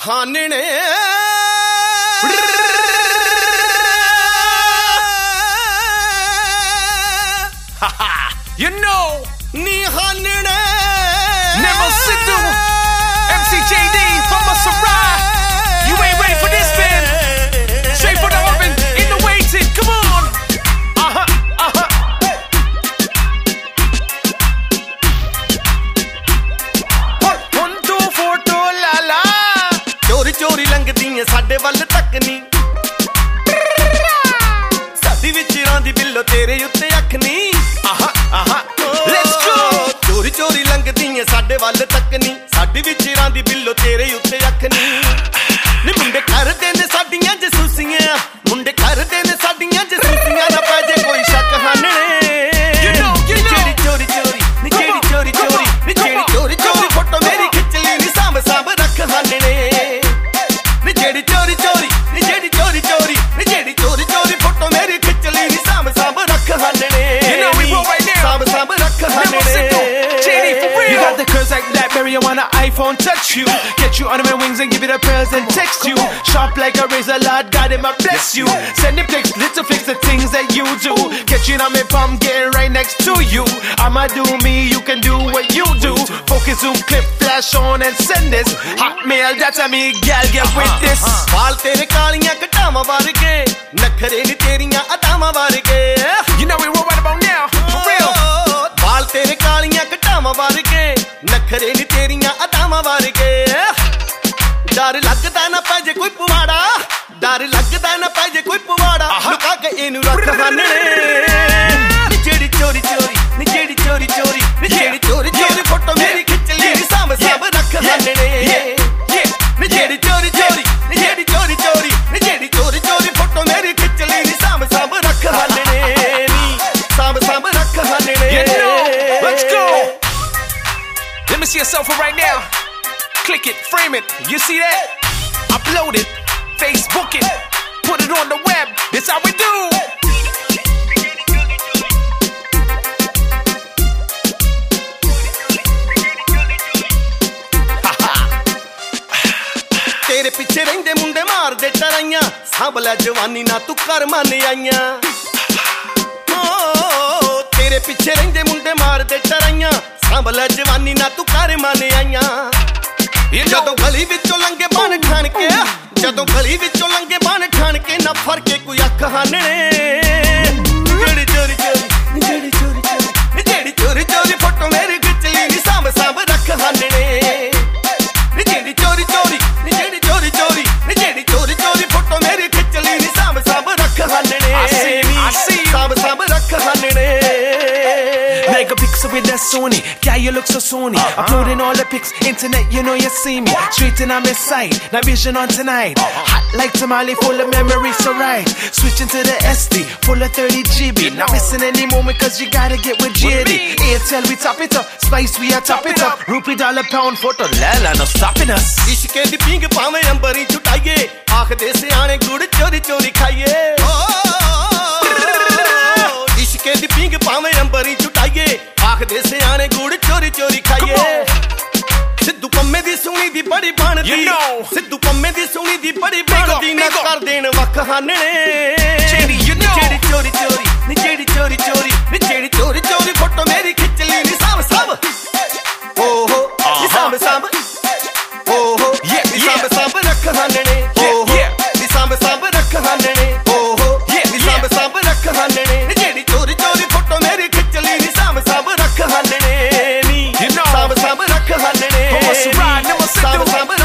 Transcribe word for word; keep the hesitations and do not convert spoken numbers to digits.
ਹਾਨਣੇ You know, ਨੀ ਹਾਨਣੇ Never Sidhu, M C J D from Masarai. You ain't ready for this, man. Straight from the oven, in the waiting. Come on. Uh huh, uh huh. One, two, four, two, la la. ਚੋਰੀ ਚੋਰੀ ਲੰਘਦੀਆਂ ਸਾਡੇ ਵੱਲ ਤੱਕ ਨੀ ਸਾਡੀ ਵਿੱਚ ਰਾਂਦੀ ਬਿੱਲੋ ਤੇਰੇ ਉੱਤੇ ਅੱਖ ਨੀ Uh huh, uh huh. Let's go. ਚੋਰੀ ਚੋਰੀ ਲੰਘਦੀਆਂ ਸਾਡੇ ਵੱਲ ਤੱਕ ਨੀ ਸਾਡੀ ਵਿੱਚ ਰਾਂਦੀ ਬਿੱਲੋ ਤੇਰੇ ਉੱਤੇ ਅੱਖ ਨੀ ਨੀ ਮੁੰਡੇ ਕਰਦੇ ਨੇ ਸਾਡੀਆਂ ਜਸੂਸੀਆਂ ਮੁੰਡੇ ਕਰਦੇ ਨੇ ਸਾਡੀਆਂ ਜਸੂਸੀਆਂ ਨਾ ਪੈ ਜੇ ਕੋਈ ਸ਼ੱਕ ਹਾਨਣੇ You know, you know. ਜਿਹੜੀ ਚੋਰੀ ਚੋਰੀ ਨੀ ਜਿਹੜੀ ਚੋਰੀ ਚੋਰੀ ਨੀ ਜਿਹੜੀ ਚੋਰੀ ਚੋਰੀ ਫੋਟੋ ਮੇਰੀ ਖਿੱਚ ਲਈ ਨੀ ਸਾਂਭ ਸਾਂਭ ਰੱਖ ਹਾਨਣੇ ਨੀ ਜਿਹੜੀ ਚੋਰੀ ਚੋਰੀ ਨੀ ਜਿਹੜੀ ਚੋਰੀ ਚੋਰੀ ਨੀ ਜਿਹੜੀ ਚੋਰੀ ਚੋਰੀ ਫੋਟੋ ਮੇਰੀ ਖਿੱਚ ਲਈ ਨੀ ਸਾਂਭ ਸਾਂਭ ਰੱਖ ਹਾਨਣੇ You know we roll right now. ਸਾਂਭ ਸਾਂਭ ਰੱਖ Never Sidhu, ਹਾਨਣੇ J D for real. You got the curves like Blackberry, I wanna iPhone touch you. Get you under my wings and give it a prayers and text you. Sharp like a razor, Lord God, him I bless you. Sending pics, little fix the things that you do. Catching on me palm, getting right next to you. I'ma do me, you can do what you do. Focus, zoom, clip, flash on and send this. Hotmail, that's a me, gal, get with this. ਵਾਲ ਤੇਰੇ ਕਾਲੀਆਂ ਘਟਾਵਾਂ ਵਰਗੇ ਨਖਰੇ ਨੀ ਤੇਰੀਆਂ ਅਦਾਵਾਂ ਵਰਗੇ You know we roll right about now, for real. ਵਾਲ ਤੇਰੇ ਕਾਲੀਆਂ ਘਟਾਵਾਂ ਵਰਗੇ ਨਖਰੇ ਨੀ ਤੇਰੀਆਂ ਅਦਾਵਾਂ ਵਰਗੇ ਡਰ ਲੱਗਦਾ ਨਾ ਪੈ ਜੇ ਕੋਈ ਪਵਾੜਾ ਡਰ ਲੱਗਦਾ ਨਾ ਪੈ ਜੇ ਕੋਈ ਪਵਾੜਾ ਲੁਕਾ ਕੇ ਇਹਨੂੰ ਰੱਖ ਹਾਨਣੇ ਨੀ ਜਿਹੜੀ ਚੋਰੀ ਚੋਰੀ ਨੀ ਜਿਹੜੀ ਚੋਰੀ ਚੋਰੀ ਨੀ ਜਿਹੜੀ ਚੋਰੀ ਚੋਰੀ ਫੋਟੋ ਮੇਰੀ ਖਿੱਚ ਲਈ ਨੀ ਸਾਂਭ ਸਾਂਭ ਰੱਖ ਹਾਨਣੇ ਨੀ ਜਿਹੜੀ ਚੋਰੀ ਚੋਰੀ ਨੀ ਜਿਹੜੀ ਚੋਰੀ ਚੋਰੀ ਨੀ ਜਿਹੜੀ ਚੋਰੀ ਚੋਰੀ ਫੋਟੋ ਮੇਰੀ ਖਿੱਚ ਲਈ ਨੀ ਸਾਂਭ ਸਾਂਭ ਰੱਖ ਹਾਨਣੇ ਨੀ ਸਾਂਭ ਸਾਂਭ ਰੱਖ ਹਾਨਣੇ You know, let's go. Let me see your cell phone right now. Click it, frame it. You see that? Upload it, Facebook it, put it on the web. That's how we do. ਤੇਰੇ ਪਿੱਛੇ ਰਹਿੰਦੇ ਮੁੰਡੇ ਮਾਰਦੇ ਟਰਾਈਆਂ ਸਾਂਭ ਲੈ ਜਵਾਨੀ ਨਾ ਤੂੰ ਕਰ ਮੰਨ ਆਈਆਂ ਤੇਰੇ ਪਿੱਛੇ ਰਹਿੰਦੇ ਮੁੰਡੇ ਮਾਰਦੇ ਟਰਾਈਆਂ ਸਾਂਭ ਲੈ ਜਵਾਨੀ ਨਾ ਤੂੰ ਕਰ ਮੰਨ ਆਈਆਂ ਜਦੋਂ ਗਲੀ ਵਿੱਚੋਂ ਲੰਘੇ ਬਣ ਠਾਣ ਕੇ ਜਦੋਂ ਗਲੀ ਵਿੱਚੋਂ ਲੰਘੇ ਬਣ ਠਾਣ ਕੇ ਨਾ ਫੜ ਕੇ ਕੋਈ ਅੱਖ ਹਾਨਣੇ ਜਿਹੜੀ ਚੋਰੀ ਚੋਰੀ ਜਿਹੜੀ ਚੋਰੀ ਚੋਰੀ ਜਿਹੜੀ ਚੋਰੀ ਚੋਰੀ ਫੋਟੋ ਮੇਰੀ ਖਿੱਚ ਲਈ ਨੀ ਸਾਂਭ ਸਾਂਭ ਰੱਖ ਹਾਨਣੇ ਨੀ ਜਿਹੜੀ ਚੋਰੀ ਚੋਰੀ ਨੀ ਜਿਹੜੀ ਚੋਰੀ ਚੋਰੀ ਨੀ ਜਿਹੜੀ ਚੋਰੀ ਚੋਰੀ ਫੋਟੋ ਮੇਰੀ ਖਿੱਚ ਲਈ ਨੀ ਸਾਂਭ ਸਾਂਭ ਰੱਖ ਹਾਨਣੇ I see, I see. ਸਾਂਭ ਸਾਂਭ ਰੱਖ ਹਾਨਣੇ Mega pixel with that Sony, yeah you look so Sony. Uh-huh. Uploading all the pics, internet you know you see me. Straight in on my side, now vision on tonight. Hot like tamale, full of memories, so right. Switching to the S D, full of thirty G B. Not missing any moment cause you gotta get with J D. Airtel we top it up, Spice we are top it up. Rupee dollar pound photo, lala no stopping us. ਇਸ਼ਕੇ ਦੀ ਪਿੰਗ ਭਾਵੇਂ ਅੰਬਰੀ ਛੁਟਾਈਏ ਆਖਦੇ ਸਿਆਣੇ ਗੁੜ ਚੋਰੀ ਚੋਰੀ ਖਾਈਏ ਇਸ਼ਕੇ ਦੀ ਪਿੰਗ ਭਾਵੇਂ ਅੰਬਰੀ ਛੁਟਾਈਏ ਆਖਦੇ ਸਿਆਣੇ ਗੁੜ ਚੋਰੀ ਚੋਰੀ ਖਾਈਏ ਸਿੱਧੂ ਪੰਮੇ ਦੀ ਸੋਹਣੀ ਦੀ ਬੜੀ ਬਣਦੀ You know. ਸਿੱਧੂ ਪੰਮੇ ਦੀ ਸੋਹਣੀ ਦੀ ਬੜੀ ਬਣਦੀ ਨਾ ਕਰ ਦੇਣ ਵੱਖ ਹਾਨਣੇ Jenny, you know. ਜਿਹੜੀ ਚੋਰੀ ਚੋਰੀ ਨੀ ਜਿਹੜੀ ਚੋਰੀ ਚੋਰੀ ਨੀ ਜਿਹੜੀ ਚੋਰੀ ਚੋਰੀ ਫੋਟੋ ਮੇਰੀ ਖਿੱਚ ਲਈ ਨੀ ਸਾਂਭ ਸਾਂਭ ਓਹੋ ਨੀ ਸਾਂਭ ਸਾਂਭ ਓਹੋ Yeah, ਨੀ ਸਾਂਭ yeah. ਸਾਂਭ ਰੱਖ ਹਾਨਣੇ Yeah, ਓਹੋ yeah. ਨੀ ਸਾਂਭ ਸਾਂਭ ਰੱਖ ਹਾਨਣੇ ਓਹੋ Yeah, ਨੀ ਸਾਂਭ yeah. ਸਾਂਭ ਰੱਖ ਹਾਨਣੇ ਨੀ ਜਿਹੜੀ ਚੋਰੀ ਚੋਰੀ ਫੋਟੋ ਮੇਰੀ ਖਿੱਚ ਲਈ ਨੀ ਸਾਂਭ ਸਾਂਭ ਰੱਖ ਹਾਨਣੇ ਨੀ You know. ਸਾਂਭ ਸਾਂਭ ਰੱਖ ਹਾਨਣੇ From Masarai, Never Sidhu. ਸਾਂਭ ਸਾਂਭ